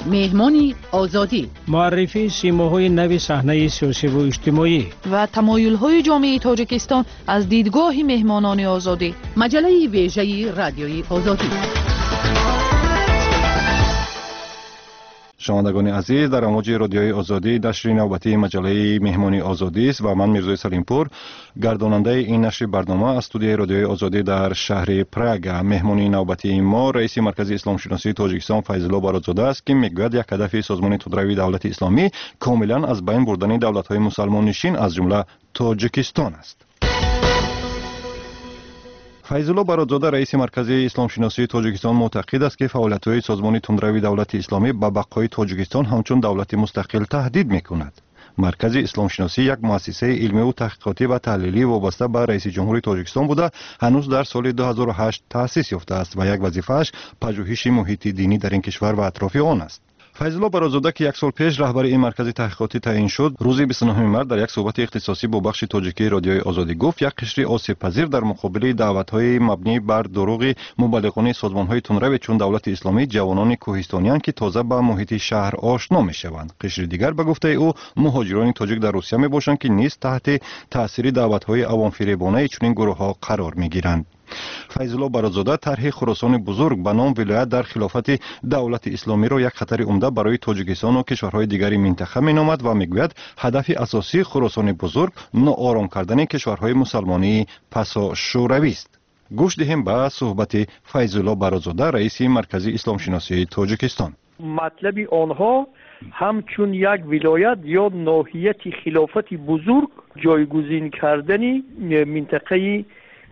مهمانی آزادی، معرفی سیماهای نوی صحنه سیاسی و اجتماعی و تمایل‌های جامعه تاجیکستان از دیدگاه مهمانان آزادی. مجله ویژه رادیوی آزادی. شنوندگان عزیز، در امواج رادیوی آزادی نشر نوبتی مجله مهمانی آزادی است و من میرزای سلیمپور گرداننده این نشر برنامه از استودیوی رادیوی آزادی در شهر پراگ. مهمانی نوبتی ما رئیس مرکز اسلام شناسی تاجیکستان فیض‌الله بارودزاده است که میگوید یک هدف سازمان تودروی دولت اسلامی کاملا از بین بردن دولت‌های مسلمان نشین از جمله تاجیکستان است. فیض‌الله بارودزاده رئیس مرکز اسلام شناسی تاجیکستان معتقد است که فعالیت‌های سازمان تندروی دولت اسلامی به بقای تاجیکستان همچون دولت مستقل تهدید می‌کند. مرکز اسلام شناسی یک مؤسسه علمی و تحقیقاتی و تحلیلی وابسته به رئیس جمهوری تاجیکستان بوده هنوز در سال 2008 تأسیس یافته است و یک وظیفه‌اش پژوهش محیط دینی در این کشور و اطراف آن است. فیض‌الله بارودزاده که یک سال پیش رهبر این مرکز تحقیقاتی تعیین شد، روز 29 مارس در یک صحبت اختصاصی با بخش تاجیکی رادیوی آزادی گفت یک قشر آسیب پذیر در مقابل دعوت‌های مبنی بر دروغ مبلغان سازمان‌های تندرو چون دولت اسلامی جوانان کوهستانیان که تازه به محیط شهر آشنا می‌شوند. قشر دیگر به گفته او مهاجران تاجیک در روسیه میباشند که نیز تحت تاثیر دعوت‌های عوام فریبانه چنین گروه‌ها قرار می‌گیرند. فیض‌الله بارودزاده طرح خراسان بزرگ به نام ولایت در خلافت دولت اسلامی را یک خطر عمده برای تاجیکستان و کشورهای دیگر منطقه مینامد و میگوید هدف اساسی خراسان بزرگ ناآرام کردن کشورهای مسلمانی پسا شوروی است. گوش دهیم به صحبت فیض‌الله بارودزاده رئیس مرکز اسلام شناسی تاجیکستان. مطلب آنها همچون یک ولایت یا ناحیه خلافت بزرگ جایگزین کردن منطقه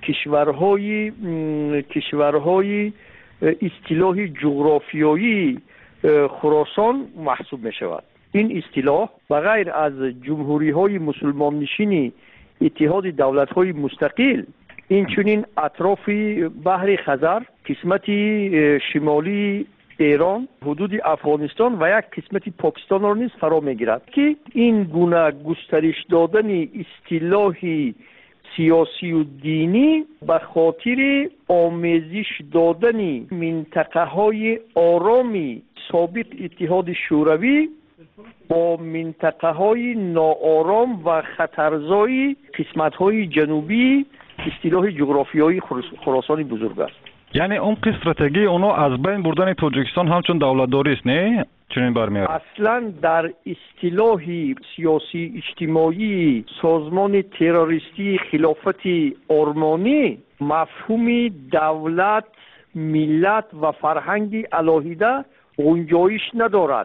کشورهای اصطلاح جغرافیایی خراسان محسوب می شود. این اصطلاح بغیر از جمهوری های مسلمان نشین اتحاد دولت های مستقل اینچنین اطراف بحر خزر، قسمت شمالی ایران، حدود افغانستان و یک قسمت پاکستان را نیز فرا می گیرد که این گونه گسترش دادن اصطلاح سیاسی و دینی به خاطر آمیزش دادن منطقه های آرامی سابق اتحاد شوروی با منطقه های ناآرام و خطرزای قسمت های جنوبی اصطلاح جغرافیایی خراسان بزرگ است. یعنی اون استراتژی اونو از بین بردن تاجیکستان همچون دولت‌داری است، نه؟ چنین برمیاد. اصلا در اصطلاح سیاسی اجتماعی سازمان تروریستی خلافت آرمانی مفهوم دولت، ملت و فرهنگ علاهیده گنجایش ندارد.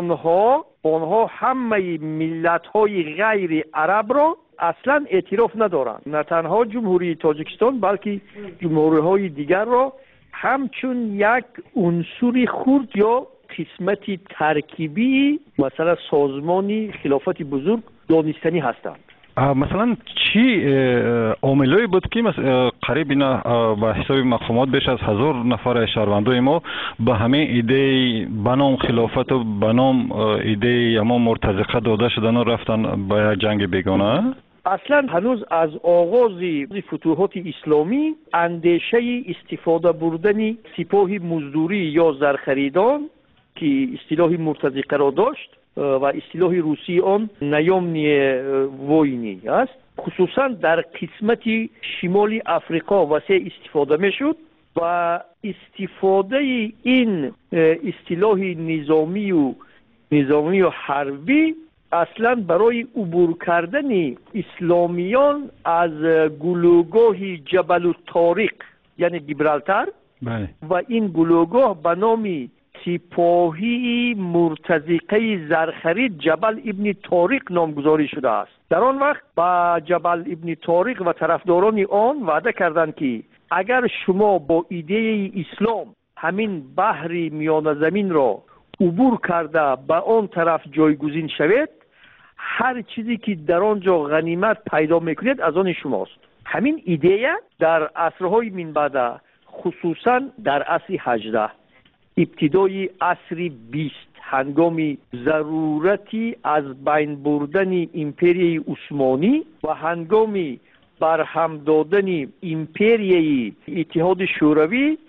آنها همه ملت‌های غیر عرب را اصلا اعتراف ندارند. نه تنها جمهوری تاجیکستان بلکه جمهوری‌های دیگر را همچون یک عنصر خرد یا قسمتی ترکیبی مثلا سازمانی خلافت بزرگ دانستنی هستند. مثلا چی عاملایی بود که قریب اینا به حساب مقامات بیش از 1000 نفر شهروندای ما به همه ایده بنام خلافت و بنام ایده اما مرتزقه داده شدن و رفتن به یک جنگ بیگانه؟ اصلا هنوز از آغاز فتوحات اسلامی اندیشه استفاده بردن سپاه مزدوری یا زرخریدان که اصطلاح مرتزقه را داشت و اصطلاح روسی آن نیامنی ووینی است، خصوصا در قسمت شمال افریقا وسیع استفاده می شد و استفاده این اصطلاح نظامی و حربی اصلا برای عبور کردن اسلامیان از گلوگاه جبل الطارق یعنی گیبرالتار و این گلوگاه به نام سپاهی مرتزقه زرخرید جبل ابن طارق نامگذاری شده است. در آن وقت با جبل ابن طارق و طرفداران آن وعده کردند که اگر شما با ایده اسلام همین بحر میانه زمین را عبور کرده به آن طرف جایگزین شوید، هر چیزی که در آنجا غنیمت پیدا میکنید از آن شماست. همین ایده در عصرهای من بعد، خصوصا در عصر 18 ابتدای عصر 20 هنگام ضرورتی از بین بردن امپریای عثمانی و هنگام برهم دادن امپریای اتحاد شوروی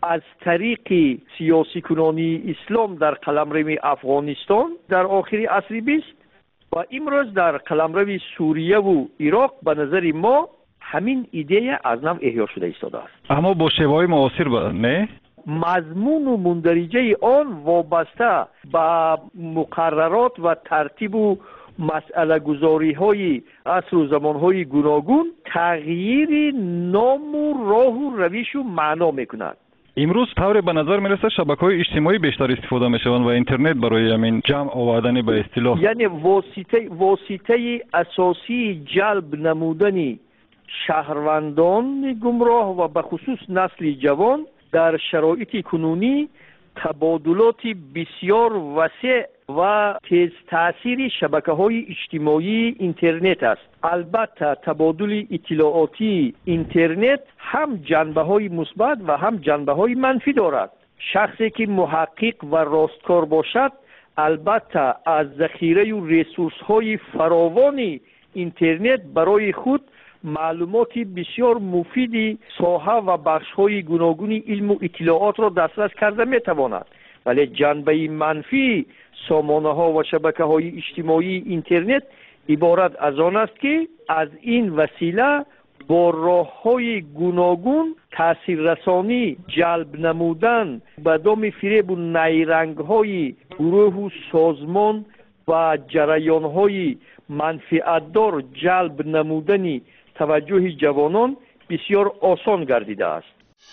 از طریق سیاسی کنانی اسلام در قلمرو افغانستان در آخر عصر 20 و امروز در قلمرو سوریه و عراق به نظر ما همین ایده از نو احیا شده ایستاده است. اما با شیوه‌های معاصر نه؟ مضمون و مندرجه آن وابسته به مقررات و ترتیب و مسئله گذاری های عصر و زمان های گوناگون تغییر نام و راه و روش و معنا میکند. امروز طور به نظر میرسه شبکه‌های اجتماعی بیشتر استفاده میشوند و اینترنت برای همین جمع آوردن به اصطلاح، یعنی واسطه اساسی جلب نمودن شهروندان گمراه و به خصوص نسل جوان در شرایط کنونی تبادلات بسیار وسیع و تیز تأثیر شبکه‌های اجتماعی اینترنت است. البته تبادل اطلاعاتی اینترنت هم جنبه‌های مثبت و هم جنبه‌های منفی دارد. شخصی که محقق و راستکار باشد البته از ذخیره و ریسورس‌های فراوان اینترنت برای خود معلومات بسیار مفیدی ساحه و بخش‌های گوناگون علم و اطلاعات را دسترس کرده می‌تواند. ولی جنبه منفی سامانه‌ها و شبکه‌های اجتماعی اینترنت عبارت از آن است که از این وسیله با راه‌های گوناگون تاثیررسانی جلب نمودن به دام فریب و نیرنگ‌های گروه و سازمان و جریان‌های منفعت‌دار جلب نمودن توجه جوانان بسیار آسان گردیده است.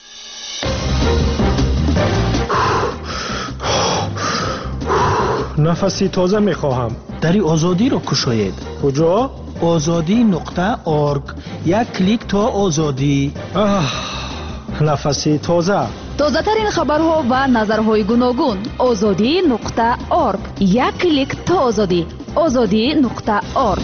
نفسی تازه میخواهم. دری آزادی رو کشاید. کجا؟ azadi.org. یک کلیک تا آزادی. نفسی تازه. تازه ترین خبرها و نظرهای گوناگون. azadi.org. یک کلیک تا آزادی. azadi.org.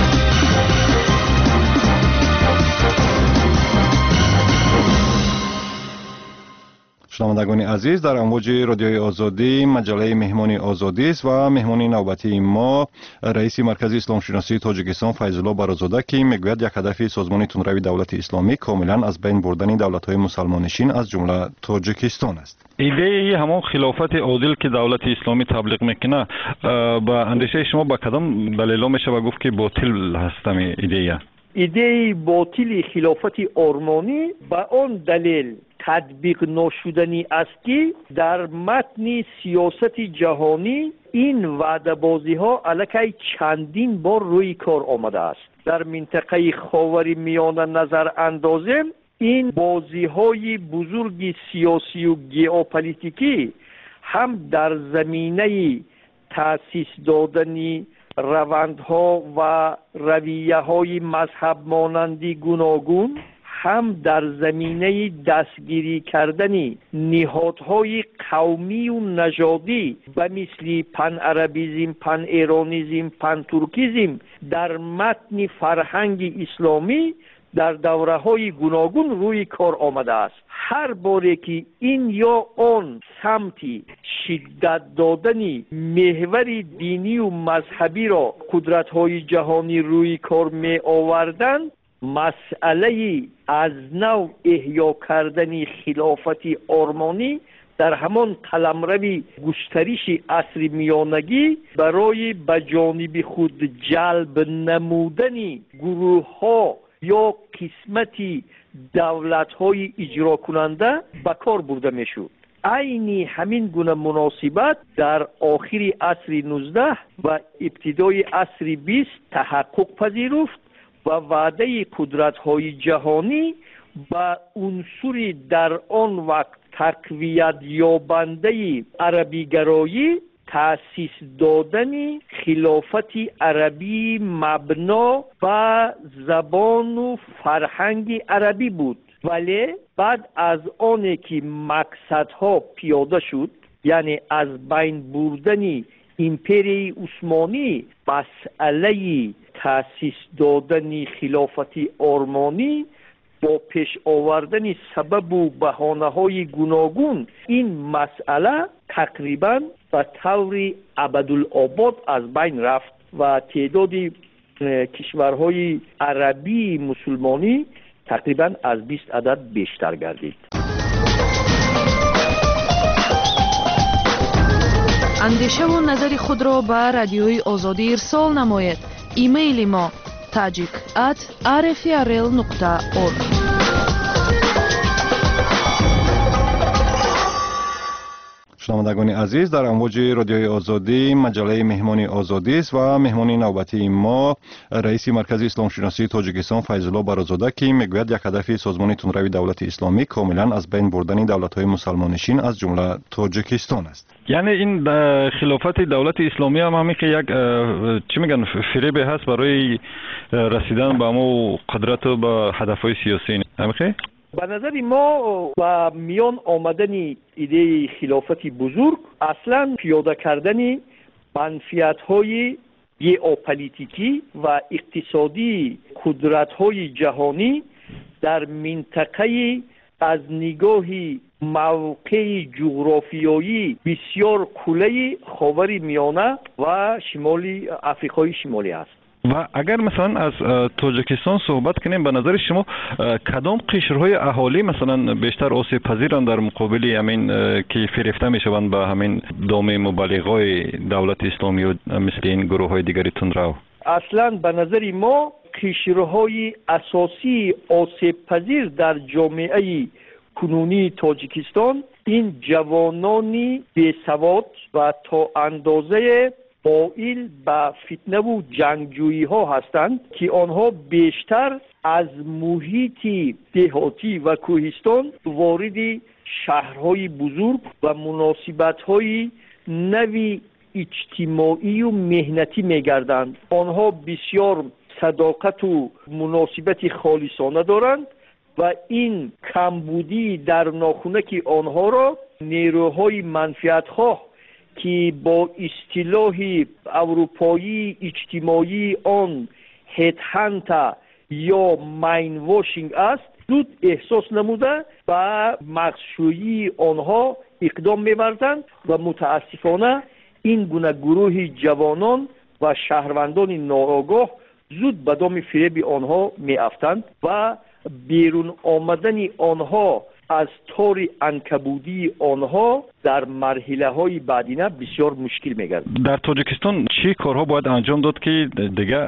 شنوندگان عزیز، در امواج رادیوی آزادی مجله مهمانی آزادی است و مهمانی نوبتی ما رئیس مرکز اسلام شناسی تاجیکستان فیض الله برازاده که میگوید یک هدف سازمان تندروی دولت اسلامی کاملا از بین بردن دولت‌های مسلمانشین از جمله تاجیکستان است. ایده همون خلافت عادل که دولت اسلامی تبلیغ میکنه با اندیشه شما با کدام دلیل میشه و گفت که باطل هستم ایده باطل خلافت آرمانی با آن دلیل تطبیق نشدنی است که در متن سیاست جهانی این وعده بازی ها علیه چندین بار روی کار آمده است. در منطقه خاور میانه نظر اندازیم این بازی های بزرگ سیاسی و ژئوپلیتیکی هم در زمینه تأسیس دادن روندها و رویه های مذهب مانندی گوناگون هم در زمینه دستگیری کردن نهادهای قومی و نژادی و مثل پن عربیزم، پن ایرانیزم، پن ترکیزم در متن فرهنگ اسلامی در دوره های گوناگون روی کار آمده است. هر باره که این یا آن سمتی شدت دادن محور دینی و مذهبی را قدرت های جهانی روی کار می آوردند، مسئله از نو احیا کردن خلافت آرمانی در همان قلمرو گسترش عصر میانگی برای به جانب خود جلب نمودن گروه ها یا قسمتی دولت های اجرا کننده به کار برده می شود. عین همین گونه مناسبت در آخر عصر 19 و ابتدای عصر 20 تحقق پذیرفت و وعده قدرت‌های جهانی با عنصر در آن وقت تقویت یابنده عربی‌گرایی تأسیس دادن خلافت عربی مبنا و زبان و فرهنگ عربی بود. ولی بعد از آنه که مقصدها پیاده شد، یعنی از بین بردن امپری عثمانی، مسئله تأسیس دادن خلافت آرمانی با پیش آوردن سبب و بهانه‌های گوناگون این مسئله تقریبا به طور ابدالآباد از بین رفت و تعداد کشورهای عربی مسلمانی تقریبا از 20 عدد بیشتر گردید. اندیشه و نظر خود را به رادیوی آزادی ارسال نماید. ایمیل ما tajik@rfrl.org. شنوندگان عزیز، در امواج رادیوی آزادی مجله مهمانی آزادی است و مهمانی نوبتی ما رئیس مرکز اسلام شناسی تاجیکستان فیض الله برازاده که میگوید یک هدف سازمان تندروی دولت اسلامی کاملا از بین بردن دولت‌های مسلمانشین از جمله تاجیکستان است. یعنی این خلافت دولت اسلامی هم همین که یک چی میگن فریب هست برای رسیدن به امو قدرت و به هدف‌های سیاسی. همین به نظر ما و میان آمدن ایده خلافت بزرگ اصلا پیاده کردن منفعت‌های ژئوپلیتیکی و اقتصادی قدرت‌های جهانی در منطقه از نگاه موقع جغرافیایی بسیار کلی خاور میانه و شمالی افریقای شمالی است. و اگر مثلا از تاجیکستان صحبت کنیم، به نظر شما کدام قشرهای اهالی مثلا بیشتر آسیب پذیرن در مقابل همین که فریفته میشوند به همین دام مبالغای دولت اسلامی و مثل این گروه های دیگری تندرو؟ اصلا به نظر ما قشرهای اساسی آسیب پذیر در جامعه کنونی تاجیکستان این جوانانی بی‌سواد و تا اندازه مائل به فتنه و جنگجویی ها هستند که آنها بیشتر از محیط دهاتی و کوهستان وارد شهرهای بزرگ و مناسبت‌های نوی اجتماعی و مهنتی می‌گردند. آنها بسیار صداقت و مناسبت خالصانه دارند و این کمبودی در ناخونک آنها را نیروهای منفعت‌خواه که با اصطلاح اروپایی اجتماعی آن هدهانت یا ماین واشینگ است زود احساس نموده و مغزشویی آنها اقدام می‌ورزند و متاسفانه این گونه گروه جوانان و شهروندان ناآگاه زود به دام فریب آنها می‌افتند و بیرون آمدن آنها از تار عنکبوتی آنها در مرحله های بعدینه بسیار مشکل میگردد. در تاجیکستان چی کارها باید انجام داد که دیگه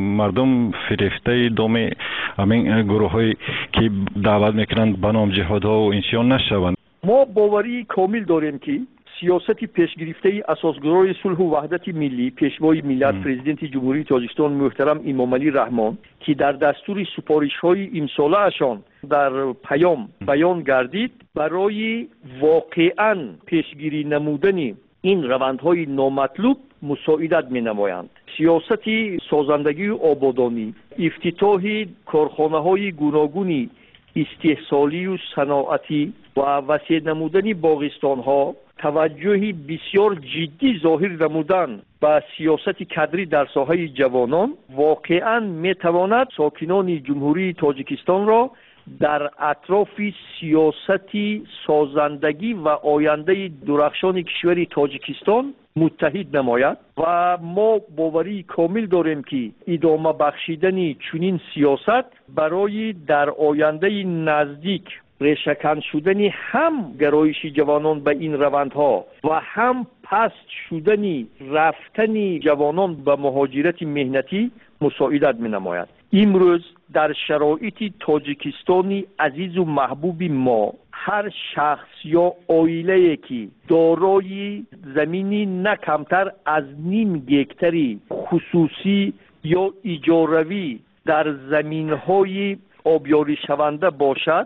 مردم فریفته دام همین گروه هایی که دعوت میکنند به نام جهادها و انسیان نشوند؟ ما باوری کامل داریم که سیاست پیشگرفته اساسگرای صلح و وحدت ملی پیشوای ملت پرزیدنت جمهوری تاجیکستان محترم امام علی رحمان که در دستور سپارش‌های امساله اشان در پیام بیان گردید برای واقعاً پیشگیری نمودن این روندهای نامطلوب مساعدت می‌نمایند. سیاست سازندگی و آبادانی، افتتاح کارخانه‌های گوناگون استحصالی و صنعتی و وسیع نمودن باغستان‌ها، توجهی بسیار جدی ظاهر نمودن با سیاست کادری در ساحه جوانان واقعاً میتواند ساکنان جمهوری تاجیکستان را در اطراف سیاست سازندگی و آینده درخشان کشور تاجیکستان متحد نماید و ما باوری کامل داریم که ادامه بخشیدن چنین سیاست برای در آینده نزدیک ریشه‌کن شدن هم گرایش جوانان به این روندها و هم پست شدن رفتن جوانان به مهاجرت مهنتی مساعدت می‌نماید. امروز در شرایط تاجیکستانی عزیز و محبوب ما هر شخص یا عائله‌ای که دارای زمینی نه کمتر از 0.5 هکتار خصوصی یا اجاروی در زمین‌های آبیاری شونده باشد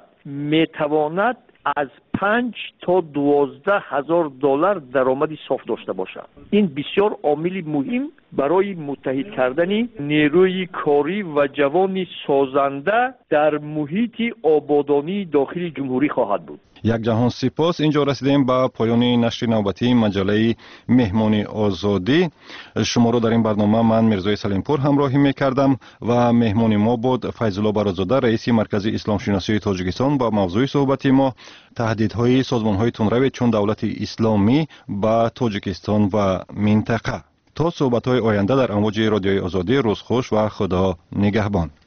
میتواند از 5 تا 12 هزار دلار درآمد صاف داشته باشد. این بسیار عامل مهم برای متحد کردن نیروی کاری و جوان سازنده در محیط آبادانی داخل جمهوری خواهد بود. یک جهان سپاس. اینجا رسیدیم به پایان نشر نوبتی مجله مهمانی آزادی. شما را در این برنامه من میرزای سلیمپور همراهی میکردم و مهمان ما بود فیض الله برازاده رئیس مرکز اسلام شناسی تاجیکستان. با موضوع صحبتی ما تهدیدهای سازمانهای تندرو چون دولت اسلامی به تاجیکستان و منطقه. تا صحبت‌های آینده در امواج رادیوی آزادی، روز خوش و خدا نگهبان.